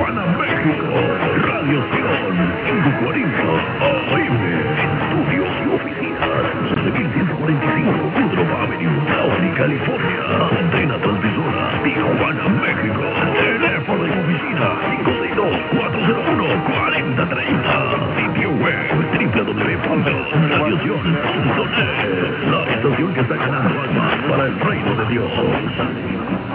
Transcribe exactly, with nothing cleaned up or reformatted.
Tijuana, México. Radio Sion quinientos cuarenta A M. Estudios y oficinas. once mil ciento cuarenta y cinco Woodruff Avenue, Downey, California. Antena transmisora, Tijuana, México. Teléfono de oficina cinco seis dos, cuatro cero uno, cuatro cero tres cero. Sitio web w w w punto radio sion punto net. La estación que está ganando almas para el reino de Dios.